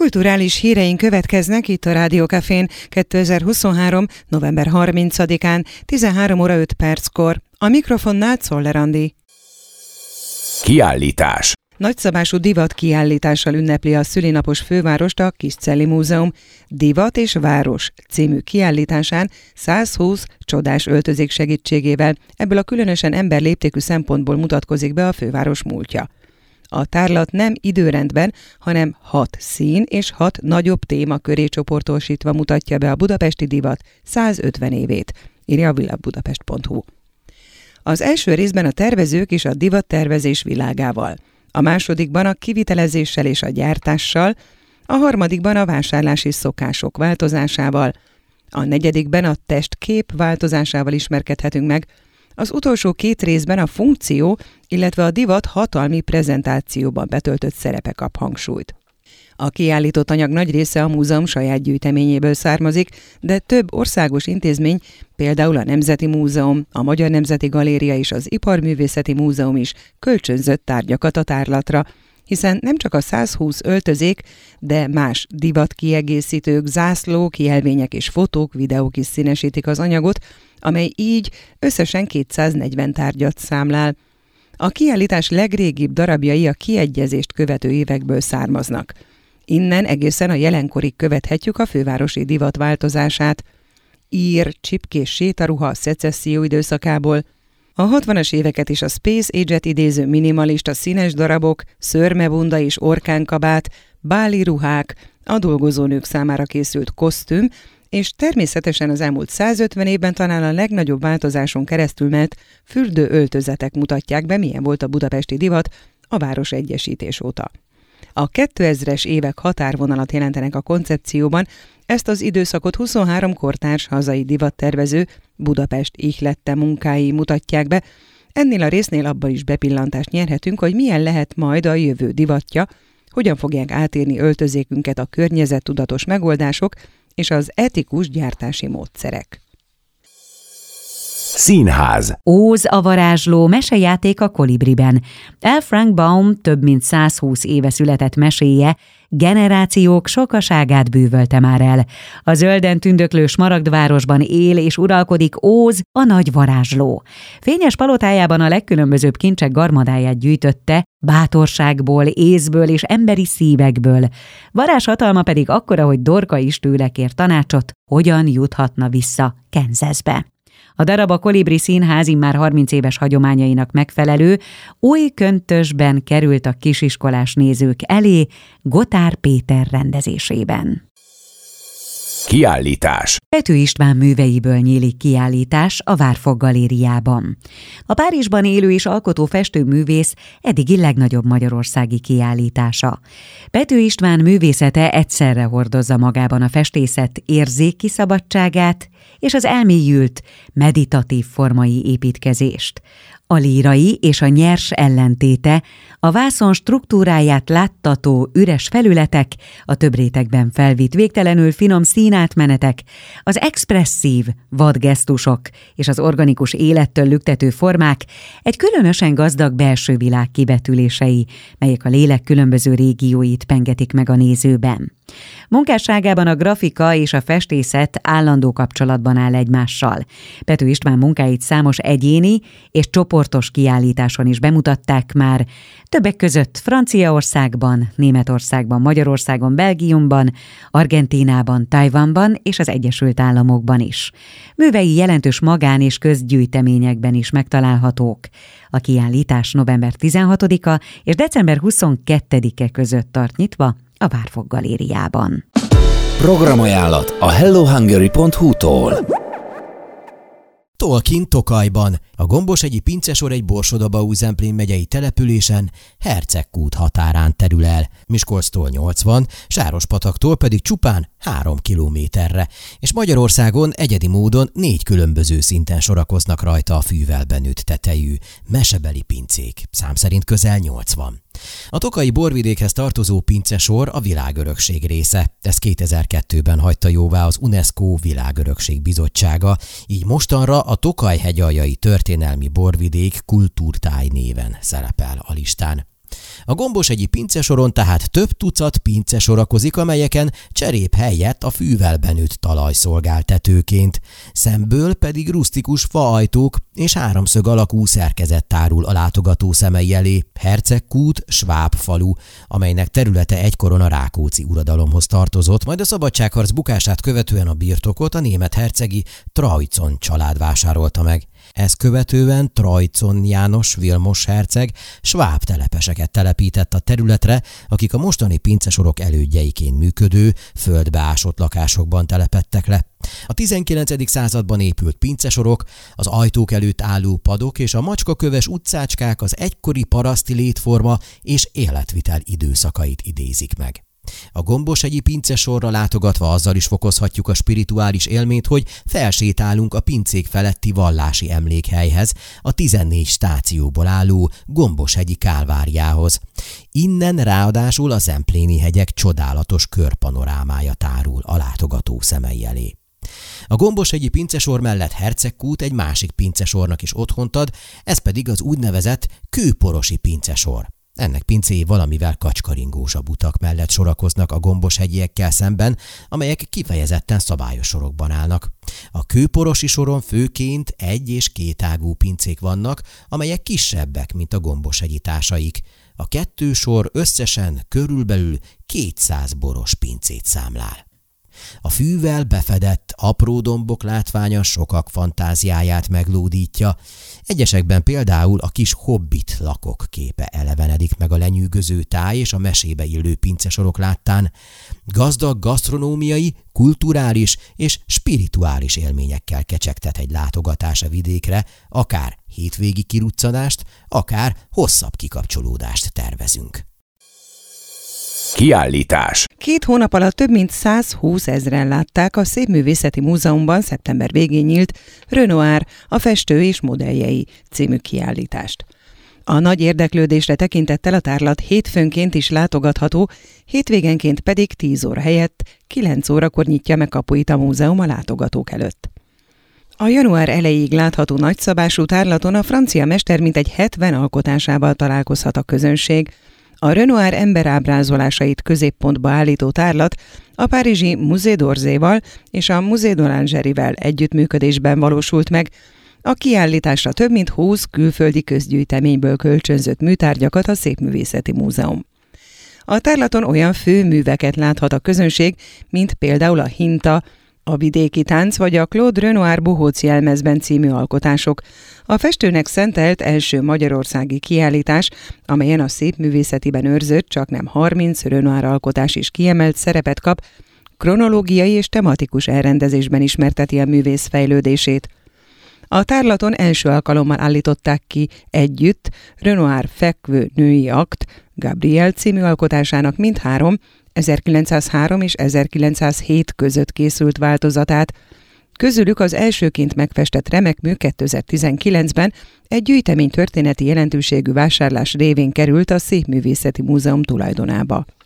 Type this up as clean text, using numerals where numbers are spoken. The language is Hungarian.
Kulturális híreink következnek itt a Rádió Cafén 2023. november 30-án 13 óra 5 perckor. A mikrofonnál Czoller Andi. Kiállítás. Nagyszabású divat kiállítással ünnepli a szülinapos fővárost a Kiscelli Múzeum. Divat és város című kiállításán 120 csodás öltözék segítségével ebből a különösen emberléptékű szempontból mutatkozik be a főváros múltja. A tárlat nem időrendben, hanem 6 szín és 6 nagyobb téma köré csoportosítva mutatja be a budapesti divat 150 évét, írja a villabudapest.hu. Az első részben a tervezők és a divattervezés világával, a másodikban a kivitelezéssel és a gyártással, a harmadikban a vásárlási szokások változásával, a negyedikben a testkép változásával ismerkedhetünk meg, az utolsó 2 részben a funkció, illetve a divat hatalmi prezentációban betöltött szerepe kap hangsúlyt. A kiállított anyag nagy része a múzeum saját gyűjteményéből származik, de több országos intézmény, például a Nemzeti Múzeum, a Magyar Nemzeti Galéria és az Iparművészeti Múzeum is kölcsönzött tárgyakat a tárlatra, hiszen nem csak a 120 öltözék, de más divatkiegészítők, zászlók, jelvények és fotók, videók is színesítik az anyagot, amely így összesen 240 tárgyat számlál. A kiállítás legrégibb darabjai a kiegyezést követő évekből származnak. Innen egészen a jelenkorig követhetjük a fővárosi divat változását. Ír, csipkés sétaruha a szecesszió időszakából, a 60-as éveket és a Space Age-et idéző minimalista színes darabok, szőrmebunda és orkánkabát, báli ruhák, a dolgozónők számára készült kosztüm, és természetesen az elmúlt 150 évben talán a legnagyobb változáson keresztül ment fürdőöltözetek mutatják be, milyen volt a budapesti divat a város egyesítés óta. A 2000-es évek határvonalat jelentenek a koncepcióban, ezt az időszakot 23 kortárs hazai divattervező Budapest ihlette munkái mutatják be. Ennél a résznél abban is bepillantást nyerhetünk, hogy milyen lehet majd a jövő divatja, hogyan fogják átírni öltözékünket a környezettudatos megoldások és az etikus gyártási módszerek. Színház. Óz a varázsló mesejáték a Kolibriben. L. Frank Baum több mint 120 éve született meséje generációk sokaságát bűvölte már el. A zölden tündöklő Smaragdvárosban él és uralkodik Óz, a nagy varázsló. Fényes palotájában a legkülönbözőbb kincsek garmadáját gyűjtötte, bátorságból, észből és emberi szívekből. Varázshatalma pedig akkora, hogy Dorka is tőle kér tanácsot, hogyan juthatna vissza Kansasbe. A darab a Kolibri Színház immár 30 éves hagyományainak megfelelő, új köntösben került a kisiskolás nézők elé Gotár Péter rendezésében. Kiállítás. Pető István műveiből nyílik kiállítás a Várfog Galériában. A Párizsban élő és alkotó festőművész eddigi legnagyobb magyarországi kiállítása. Pető István művészete egyszerre hordozza magában a festészet érzéki szabadságát és az elmélyült, meditatív formai építkezést. A lírai és a nyers ellentéte, a vászon struktúráját láttató üres felületek, a több rétegben felvitt végtelenül finom színátmenetek, az expresszív vadgesztusok és az organikus élettől lüktető formák egy különösen gazdag belső világ kibetülései, melyek a lélek különböző régióit pengetik meg a nézőben. Munkásságában a grafika és a festészet állandó kapcsolatban áll egymással. Pető István munkáit számos egyéni és csoportos kiállításon is bemutatták már, többek között Franciaországban, Németországban, Magyarországon, Belgiumban, Argentínában, Tajvanban és az Egyesült Államokban is. Művei jelentős magán- és közgyűjteményekben is megtalálhatók. A kiállítás november 16-a és december 22-e között tart nyitva a Várfog Galériában. Programajánlat a hellohungary.hu-tól. Tolkien Tokajban, a Gombosegyi pincesor egy Borsod-Abaúj-Zemplén megyei településen, Hercegkút határán terül el, Miskolctól 80, Sárospataktól pedig csupán 3 kilométerre, és Magyarországon egyedi módon 4 különböző szinten sorakoznak rajta a fűvel benőtt tetejű, mesebeli pincék, szám szerint közel 80. A tokaji borvidékhez tartozó pincesor a világörökség része. Ezt 2002-ben hagyta jóvá az UNESCO Világörökség Bizottsága, így mostanra a Tokaj hegyaljai történelmi borvidék kultúrtáj néven szerepel a listán. A Gombosegyi pincesoron tehát több tucat pince sorakozik, amelyeken cserép helyett a fűvel benőtt talaj szolgál tetőként. Szemből pedig rusztikus faajtók és háromszög alakú szerkezet tárul a látogató szemei elé. Hercegkút, Sváb falu, amelynek területe egykoron a Rákóczi uradalomhoz tartozott, majd a szabadságharc bukását követően a birtokot a német hercegi Trajcon család vásárolta meg. Ezt követően Trajcon János Vilmos herceg sváb telepeseket telepített a területre, akik a mostani pincesorok elődjeiként működő, földbe ásott lakásokban telepedtek le. A 19. században épült pincesorok, az ajtók előtt álló padok és a macskaköves utcácskák az egykori paraszti létforma és életvitel időszakait idézik meg. A Gombosegyi pincesorra látogatva azzal is fokozhatjuk a spirituális élményt, hogy felsétálunk a pincék feletti vallási emlékhelyhez, a 14 stációból álló Gombosegyi kálváriához. Innen ráadásul a Zempléni hegyek csodálatos körpanorámája tárul a látogató szemei elé. A Gombosegyi pincesor mellett Hercegkút egy másik pincesornak is otthont ad, ez pedig az úgynevezett kőporosi pincesor. Ennek pincéi valamivel kacskaringósabb utak mellett sorakoznak a Gombos-hegyiekkel szemben, amelyek kifejezetten szabályos sorokban állnak. A kőporosi soron főként egy- és kétágú pincék vannak, amelyek kisebbek, mint a Gombos-hegyi társaik. A kettő sor összesen körülbelül 200 boros pincét számlál. A fűvel befedett, apró dombok látványa sokak fantáziáját meglódítja. Egyesekben például a kis hobbit lakok képe elevenedik meg a lenyűgöző táj és a mesébe illő pincesorok láttán. Gazdag gasztronómiai, kulturális és spirituális élményekkel kecsegtet egy látogatás a vidékre, akár hétvégi kiruccanást, akár hosszabb kikapcsolódást tervezünk. Kiállítás. 2 hónap alatt több mint 120 000-en látták a Szépművészeti Múzeumban szeptember végén nyílt Renoir, a festő és modelljei című kiállítást. A nagy érdeklődésre tekintettel a tárlat hétfőnként is látogatható, hétvégenként pedig 10 óra helyett 9 órakor nyitja meg kapuit a múzeum a látogatók előtt. A január elejéig látható nagyszabású tárlaton a francia mester mintegy 70 alkotásával találkozhat a közönség. A Renoir emberábrázolásait középpontba állító tárlat a párizsi Musée d'Orsay-val és a Musée d'Orangerie-vel együttműködésben valósult meg. A kiállításra több mint 20 külföldi közgyűjteményből kölcsönzött műtárgyakat a Szépművészeti Múzeum. A tárlaton olyan főműveket láthat a közönség, mint például a Hinta, a Vidéki tánc vagy a Claude Renoir Bohóc jelmezben című alkotások. A festőnek szentelt első magyarországi kiállítás, amelyen a szépművészetiben őrzött csaknem 30 Renoir alkotás is kiemelt szerepet kap, kronológiai és tematikus elrendezésben ismerteti a művész fejlődését. A tárlaton első alkalommal állították ki együtt Renoir fekvő női akt, Gabrielle című alkotásának mindhárom 1903 és 1907 között készült változatát. Közülük az elsőként megfestett remek mű 2019-ben egy gyűjtemény történeti jelentőségű vásárlás révén került a Szépművészeti Múzeum tulajdonába.